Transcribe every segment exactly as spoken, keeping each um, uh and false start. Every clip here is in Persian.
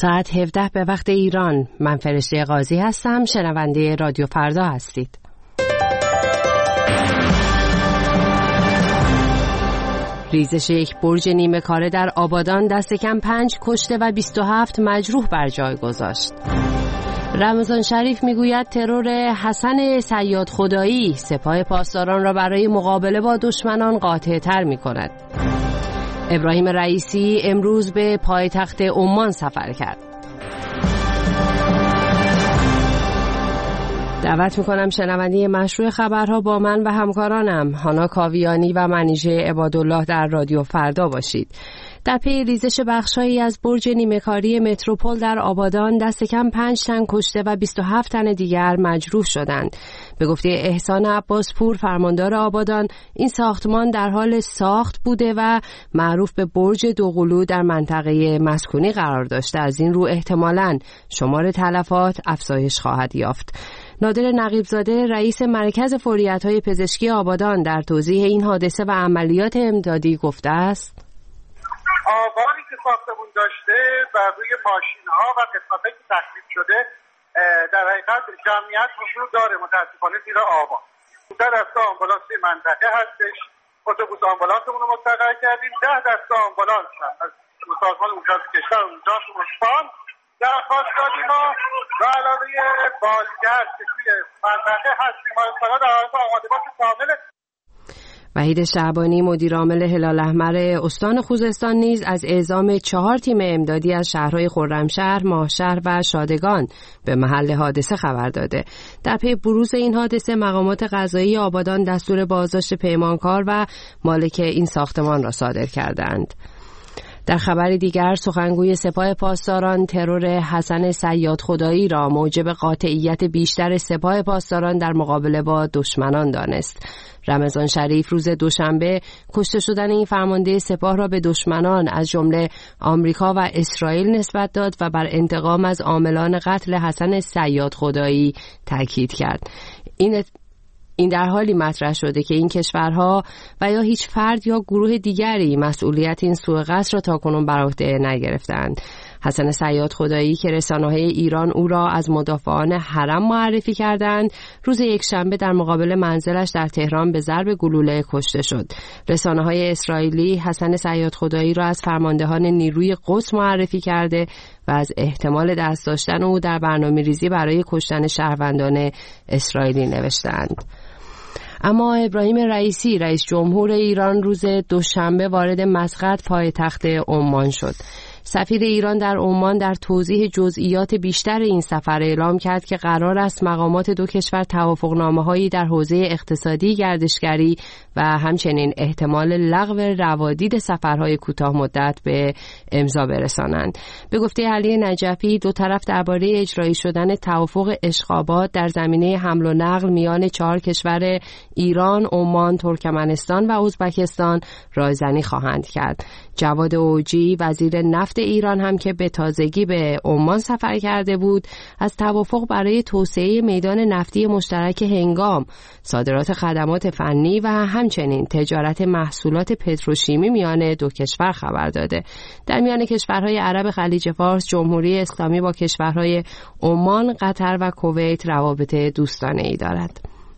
ساعت هفده به وقت ایران. من فرشته قاضی هستم. شنونده رادیو فردا هستید. ریزش یک برج نیمه کاره در آبادان دست کم پنج کشته و بیست و هفت مجروح بر جای گذاشت. رمضان شریف میگوید ترور حسن صیاد خدایی سپاه پاسداران را برای مقابله با دشمنان قاطع تر می کند. ابراهیم رئیسی امروز به پایتخت عمان سفر کرد. دعوت میکنم شنونده مشروع خبرها با من و همکارانم هانا کاویانی و منیژه عبادالله در رادیو فردا باشید. در پی ریزش بخشایی از برج نیمه‌کاری متروپول در آبادان دست کم پنج تن کشته و بیست و هفت تن دیگر مجروح شدند. به گفته احسان عباسپور فرماندار آبادان، این ساختمان در حال ساخت بوده و معروف به برج دوقلو در منطقه مسکونی قرار داشته. از این رو احتمالاً شمار تلفات افزایش خواهد یافت. نادر نقیب‌زاده رئیس مرکز فوریت‌های پزشکی آبادان در توضیح این حادثه و عملیات امدادی گفته است: آبانی که ساختمون داشته بر روی ماشین‌ها و قسمت‌هایی که تخریب شده در حقیقت جمعیت حضور داره، متاسفانه زیرا آبان. در دسته آمبولانس منطقه هستش، اتوبوس آمبولانسمون رو مستقر کردیم، ده دسته آمبولانس هم از سازمان امداد کشور اونجا شمال درخواست دادیم و علاوه بالگرد که توی منطقه هست بیمارستان‌ها در حالت آماده باش کامل. وحید شعبانی مدیر عامل هلال احمر استان خوزستان نیز از اعزام چهار تیم امدادی از شهرهای خرمشهر، ماهشهر و شادگان به محل حادثه خبر داده. در پی بروز این حادثه مقامات قضایی آبادان دستور بازداشت پیمانکار و مالک این ساختمان را صادر کردند. در خبر دیگر سخنگوی سپاه پاسداران ترور حسن صیاد خدایی را موجب قاطعیت بیشتر سپاه پاسداران در مقابله با دشمنان دانست. رمضان شریف روز دوشنبه کشته شدن این فرمانده سپاه را به دشمنان از جمله آمریکا و اسرائیل نسبت داد و بر انتقام از عاملان قتل حسن صیاد خدایی تاکید کرد. این این در حالی مطرح شده که این کشورها و یا هیچ فرد یا گروه دیگری مسئولیت این سوء قصد را تاکنون بر عهده نگرفتند. حسن صیاد خدایی که رسانه‌های ایران او را از مدافعان حرم معرفی کردند، روز یکشنبه در مقابل منزلش در تهران به ضرب گلوله کشته شد. رسانه‌های اسرائیلی حسن صیاد خدایی را از فرماندهان نیروی قدس معرفی کرده و از احتمال دست داشتن او در برنامه‌ریزی برای کشتن شهروندان اسرائیلی نوشتند. اما ابراهیم رئیسی رئیس جمهور ایران روز دوشنبه وارد مسقط پایتخت عمان شد. سفیر ایران در عمان در توضیح جزئیات بیشتر این سفر اعلام کرد که قرار است مقامات دو کشور توافقنامه‌هایی در حوزه اقتصادی، گردشگری و همچنین احتمال لغو روادید سفرهای کوتاه مدت به امضا برسانند. به گفته علی نجفی، دو طرف درباره اجرایی شدن توافق اشقابات در زمینه حمل و نقل میان چهار کشور ایران، عمان، ترکمنستان و ازبکستان رایزنی خواهند کرد. جواد اوجی وزیر نفت ایران هم که به تازگی به عمان سفر کرده بود، از توافق برای توسعه میدان نفتی مشترک هنگام، صادرات خدمات فنی و همچنین تجارت محصولات پتروشیمی میان دو کشور خبر داده. در میان کشورهای عرب خلیج فارس، جمهوری اسلامی با کشورهای عمان، قطر و کویت روابط دوستانه‌ای دارد.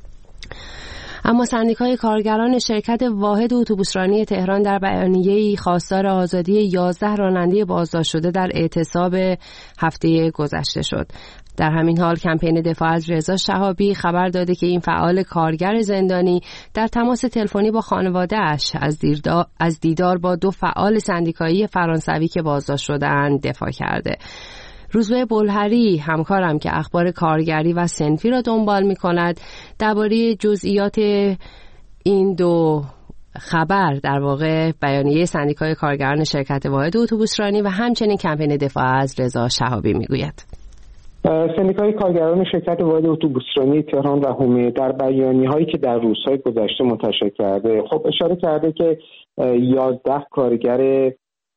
اما سندیکای کارگران شرکت واحد اتوبوسرانی تهران در بیانیه‌ای خواستار آزادی یازده راننده بازداشت شده در اعتصاب هفته گذشته شد. در همین حال کمپین دفاع از رضا شهابی خبر داده که این فعال کارگر زندانی در تماس تلفنی با خانواده‌اش از دیدار از دیدار با دو فعال سندیکایی فرانسوی که بازداشت شده‌اند دفاع کرده. روزبه بلهری همکارم که اخبار کارگری و صنفی را دنبال می کند درباره جزئیات این دو خبر، در واقع بیانیه سندیکای کارگران شرکت واحد اتوبوسرانی و همچنین کمپین دفاع از رضا شهابی می گوید. سندیکای کارگران شرکت واحد اتوبوسرانی تهران و حومه در بیانیه‌هایی که در روزهای گذشته منتشر کرده خب اشاره کرده که یازده کارگر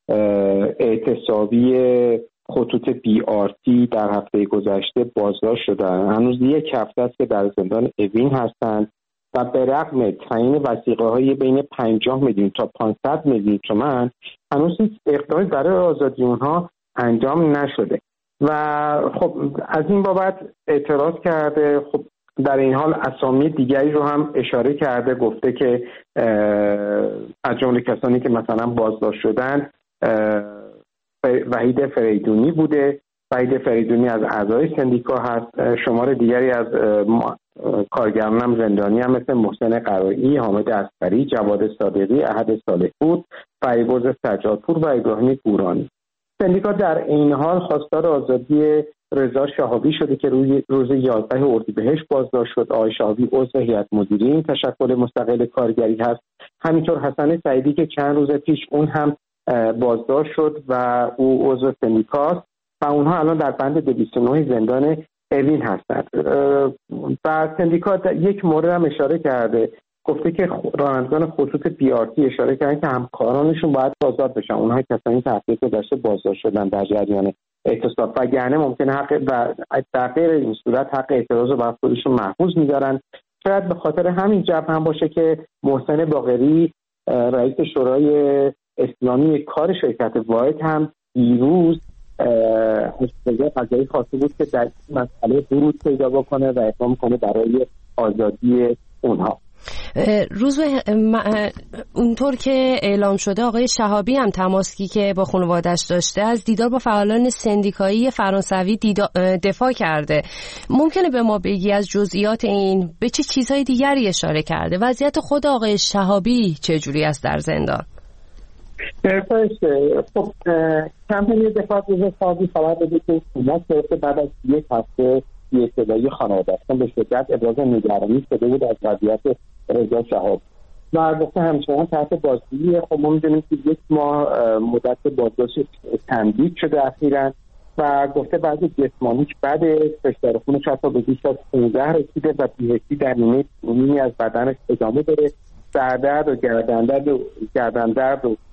اعتصابی خطوط بی آر تی در هفته گذشته بازداشت شدند. هنوز یک هفته است که در زندان اوین هستند و به رغم تعیین وثیقه‌های بین پنجاه میلیون تا پانصد میلیون تومان هنوز اقدامی برای آزادی اونها انجام نشده و خب از این بابت اعتراض کرده. خب در این حال اسامی دیگری رو هم اشاره کرده، گفته که از جمله کسانی که مثلا بازداشت شدن وحید فریدونی بوده. وحید فریدونی از اعضای سندیکا هست. شمار دیگری از کارگران هم زندانی هم مثل محسن قرایی، حامد اصغری، جواد صادقی، احد صالحپور، فریبرز سجادپور و ابراهیم گورانی. سندیکا در این حال خواستار آزادی رضا شهابی شده که روی روز یازده اردیبهشت بازداشت شد. آقای شهابی عضو هیئت مدیره این تشکل مستقل کارگری هست. همینطور حسن سعیدی که چند روز پیش اون هم بازداشت شد و او عضو سندیکاست و اونها الان در بند دویست و نه زندان اوین هستند. و سندیکا یک مورد هم اشاره کرده، گفته که رانندگان خطوط بی آر تی اشاره کردن که همکارانشون باید آزاد بشن. اونها کسانی که تحقیق گذشته بازداشت شدن در جریان اعتصاب و گرنه ممکنه حق و در غیر این صورت حق اعتراض رو بر خودشون محفوظ می‌دارن. شاید به خاطر همین جبهه هم باشه که محسن باقری رئیس شورای اسلامی کار شرکت واحد هم دیروز از قضایی خواسته بود که در مسئله ورود پیدا بکنه و اقدام کنه برای آزادی اونها. روز اونطور که اعلام شده آقای شهابی هم تماسی که با خانواده‌اش داشته از دیدار با فعالان سندیکایی فرانسوی دفاع کرده. ممکنه به ما بگی از جزئیات این به چه چیزهای دیگری اشاره کرده؟ وضعیت خود آقای شهابی چجوری است در زندان؟ خب کمپین دفاع روز شهابی خبر داده که حکومت بعد از یک هفته بی‌صدایی خانواده‌اش به شدت ابراز نگرانی شده بود از وضعیت رضا شهابی و گفته همچنان تحت بازجویی. خب ما می‌دونیم که یک ماه مدت بازداشت تمدید شده اخیراً و گفته بعضی جسمانیش بعد فشار خونش حتی به بیش از پانزده رسیده و پی‌اچ‌دی در نیمه نیمی از بدنش ادامه داره. سردرد و گردندرد و گردندرد و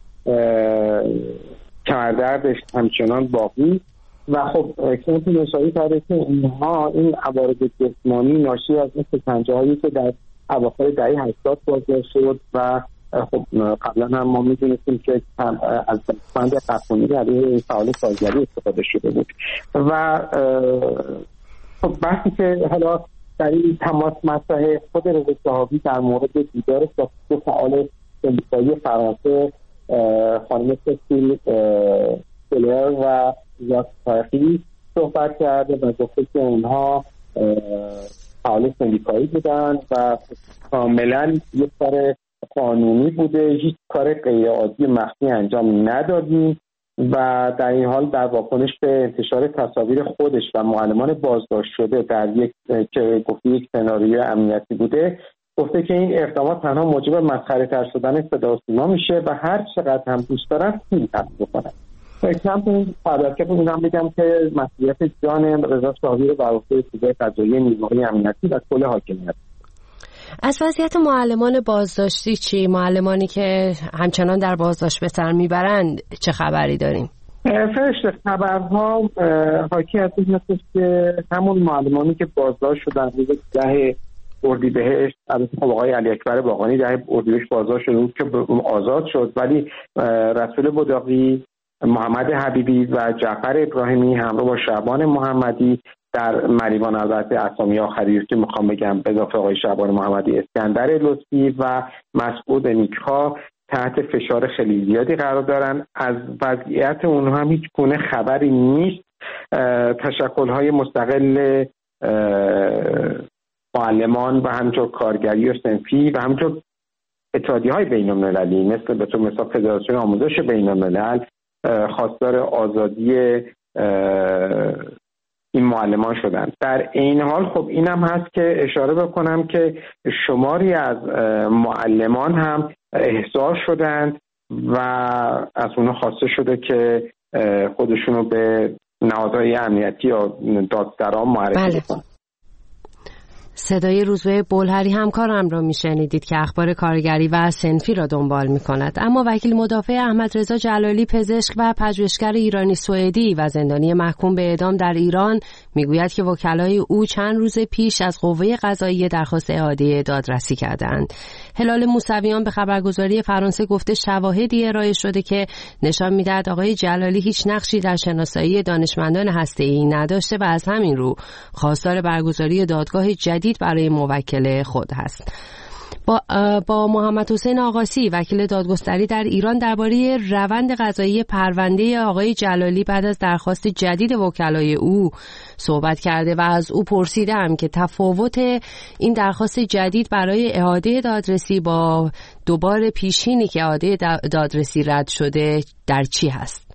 کمردردش همچنان باقی و خب کسی نشایی کرده که اینها این عوارض جسمانی ناشی از این شکنجه هایی که در اواخر دهه هشتاد بازداشت شد و خب قبلا هم ما میدونستیم که از بند قانونی علیه این فعال کارگری استفاده شده بود و خب بحثی که حالا در این تماس مطرح خود رضا شهابی در مورد دیدار دو فعال سندیکایی فرانسه خانم سیسیل کلر و زاک تاریخی صحبت کرده و گفته که اونها فعال سندیکایی بودن و کاملا یک کار قانونی بوده، هیچ کار غیر عادی مخفی انجام ندادیم و در این حال در واکنش به انتشار تصاویر خودش و معلمان بازداشت شده در یک که گفته یک سناریو امنیتی بوده، گفته که این اقدامات تنها موجب مسخره تر شدن صدا و سیما میشه و هر چقدر هم دوست دارن فیلم پخش بکنن. کمپین فعالیت بود اینم بگم که مسئولیت جان رضا شهابی رو بر عهده سازمان قضایی، نیروهای امنیتی و کل حاکمیت. از وضعیت معلمان بازداشتی چی؟ معلمانی که همچنان در بازداشت به سر میبرند چه خبری داریم؟ فرشته خبرها حاکی از این هستش که همون معلمانی که بازداشت شدن روز ده اردیبهشت، البته خب آقای علی اکبر باقانی ده اردیبهشت بازداشت شد که آزاد شد، ولی رسول بداقی، محمد حبیبی و جعفر ابراهیمی همراه با شعبان محمدی در مریوان، البته اسامی آخری که میخوام بگم به اضافه آقای شعبان محمدی، اسکندر لطفی و مسعود نیک‌ها تحت فشار خیلی زیادی قرار دارن. از وضعیت اونها هم هیچ گونه خبری نیست. تشکل‌های مستقل معلمان و همینطور کارگری و صنفی و همینطور اتحادیه‌های بین‌المللی مثل به طور مثال فدراسیون آموزش بین‌الملل خواستار آزادی این معلمان شدن. در این حال خب اینم هست که اشاره بکنم که شماری از معلمان هم احضار شدند و از اونها خواسته شده که خودشونو به نهادهای امنیتی یا دادسران معرفی کنند. صدای روزبه بلهری همکارم را میشنیدید که اخبار کارگری و صنفی را دنبال میکند. اما وکیل مدافع احمد رضا جلالی، پزشک و پژوهشگر ایرانی سوئدی و زندانی محکوم به اعدام در ایران، میگوید که وکلای او چند روز پیش از قوه قضاییه درخواست اعاده دادرسی کردند. هلال موسویان به خبرگزاری فرانسه گفته شواهدی ارائه شده که نشان می‌دهد آقای جلالی هیچ نقشی در شناسایی دانشمندان هسته‌ای نداشته و از همین رو خواستار برگزاری دادگاه جدید برای موکل خود هست. با, با محمد حسین آقاسی وکیل دادگستری در ایران درباره روند قضایی پرونده آقای جلالی بعد از درخواست جدید وکلای او صحبت کرده و از او پرسیدم که تفاوت این درخواست جدید برای اعاده دادرسی با دوباره پیشینی که اعاده دادرسی رد شده در چی هست؟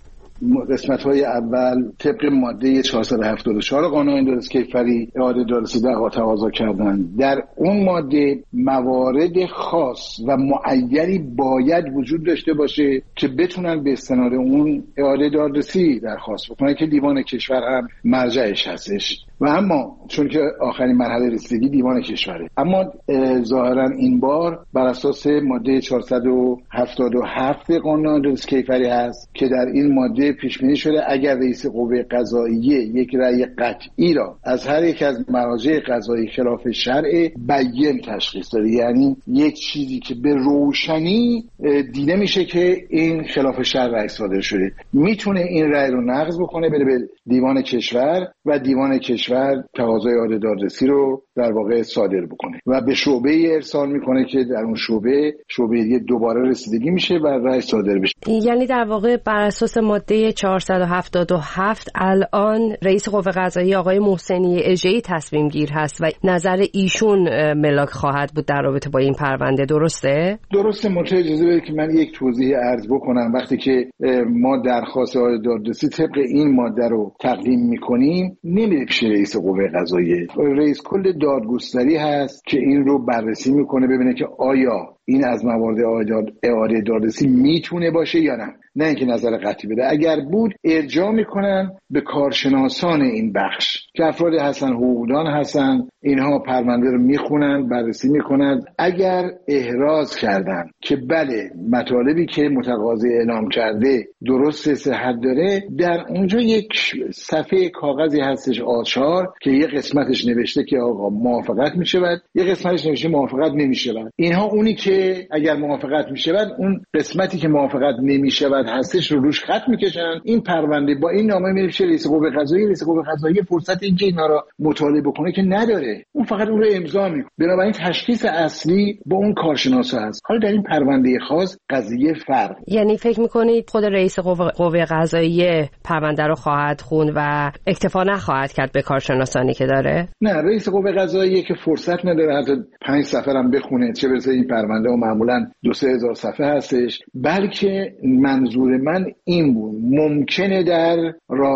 قسمت‌های اول طبق ماده چهارصد و هفتاد و چهار قانون دادرسی کیفری اعاده دادرسی تقاضا کردن. در اون ماده موارد خاص و معینی باید وجود داشته باشه که بتونن به استناد اون اعاده دادرسی درخواست بکنن که دیوان کشور هم مرجعش هستش. و اما چون که آخرین مرحله رسیدگی دیوان کشوره، اما ظاهرا این بار بر اساس ماده چهارصد و هفتاد و هفت قانون دادرسی کیفری هست که در این ماده پیش بینی شده اگر رئیس قوه قضاییه یک رأی قطعی را از هر یک از مراجع قضایی خلاف شرع بیان تشخیص داده، یعنی یک چیزی که به روشنی دیده میشه که این خلاف شرع رأی صادر شده، میتونه این رأی رو نقض بکنه، بره به دیوان کشور و دیوان کشور تقاضای اعاده دادرسی رو در واقع صادر بکنه و به شعبه ارسال میکنه که در اون شعبه شعبه دیگه دوباره رسیدگی میشه و رأی صادر بشه. یعنی در واقع بر اساس ماده چهارصد و هفتاد و هفت الان رئیس قوه قضاییه آقای محسنی اژه‌ای تصمیم گیر هست و نظر ایشون ملاک خواهد بود در رابطه با این پرونده، درسته؟ درسته. منتها اجازه بدید که من یک توضیح عرض بکنم. وقتی که ما درخواست اعاده دادرسی طبق این ماده رو تقدیم میکنیم نمیره پیش رئیس قوه قضاییه، رئیس کل دادگستری هست که این رو بررسی میکنه ببینه که آیا این از موارد اعاده دادرسی میتونه باشه یا نه، نه اینکه نظر قطعی بده. اگر بود ارجاع میکنن به کارشناسان این بخش که افراد هستن، حقوقدان هستن، اینها پرونده رو میخونن، بررسی میکنن. اگر احراز کردن که بله مطالبی که متقاضی اعلام کرده درست صحت داره، در اونجا یک صفحه کاغذی هستش آچار که یه قسمتش نوشته که آقا موافقت میشود، یه قسمتش نوشته موافقت نمیشود. اینها اونی که اگر موافقت میشود اون قسمتی که موافقت نمیشود هستش رو روش خط میکشن. این پرونده با این نامه میره پیش رئیس قوه قضاییه، رئیس قوه قضاییه فرصت اینکه اینا رو مطالعه بکنه که نداره، اون فقط اون رو امضا میکنه. بنابراین تشخیص اصلی با اون کارشناسا هست. حالا در این پرونده خاص قضیه فرق. یعنی فکر میکنید خود رئیس قوه, قوه قضاییه پرونده رو خواهد خوند و اکتفا نخواهد کرد به کارشناسانی که داره؟ نه، رئیس قوه قضاییه که فرصت نداره حتی پنج صفحه هم بخونه، چه برسه این پرونده و معمولا دو سه هزار صفحه هستش. بلکه منظور من این بود ممکنه در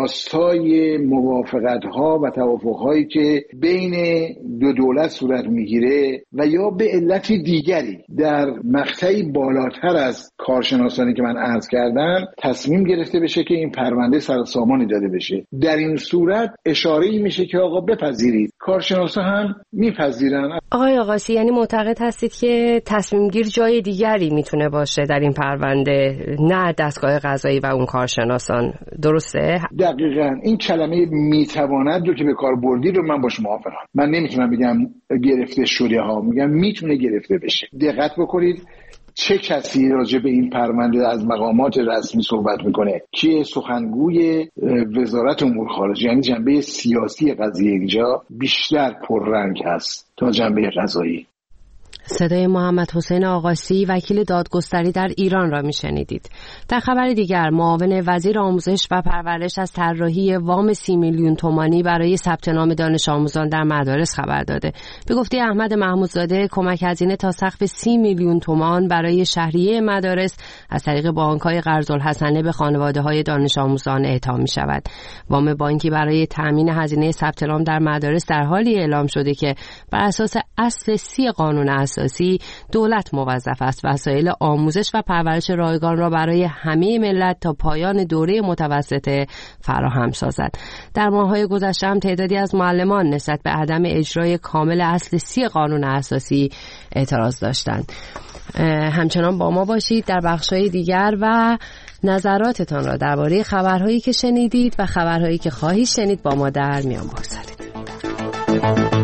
راستای موافقت ها و توافق هایی که بین دو دولت صورت میگیره و یا به علت دیگری در مقطعی بالاتر از کارشناسانی که من عرض کردم تصمیم گرفته بشه که این پرونده سر سامانی داده بشه، در این صورت اشاره‌ای میشه که آقا بپذیرید. کارشناسا هم میپذیرن. آقای آقاسی یعنی معتقد هستید که تصمیم گیر جای دیگری میتونه باشه در این پرونده، نه دستگاه قضایی و اون کارشناسان، درسته؟ دقیقاً. این کلمه میتواند رو که به کار بردی رو من باش موافقم. من نمیتونم بگم گرفته شده ها، میگم میتونه گرفته بشه. دقت بکنید چه کسی راجع به این پرونده از مقامات رسمی صحبت میکنه؟ که سخنگوی وزارت امور خارجه، یعنی جنبه سیاسی قضیه اینجا بیشتر پررنگ هست تا جنبه قضایی. صدای محمد حسین آقاسی وکیل دادگستری در ایران را میشنیدید. در خبر دیگر معاون وزیر آموزش و پرورش از طراحی وام سی میلیون تومانی برای ثبت نام دانش آموزان در مدارس خبر داده. به گفته احمد محمودزاده کمک هزینه تا سقف سی میلیون تومان برای شهریه مدارس از طریق بانک‌های قرض الحسنه به خانواده‌های دانش آموزان اعطا می‌شود. وام بانکی برای تامین هزینه ثبت نام در مدارس در حالی اعلام شده که بر اساس اصل سی قانون اساسی دولت موظف است وسایل آموزش و پرورش رایگان را برای همه ملت تا پایان دوره متوسطه فراهم سازد. در ماه‌های گذشته هم تعدادی از معلمان نسبت به عدم اجرای کامل اصل سی قانون اساسی اعتراض داشتند. همچنان با ما باشید در بخش‌های دیگر و نظراتتان را درباره خبرهایی که شنیدید و خبرهایی که خواهید شنید با ما در میان بگذارید.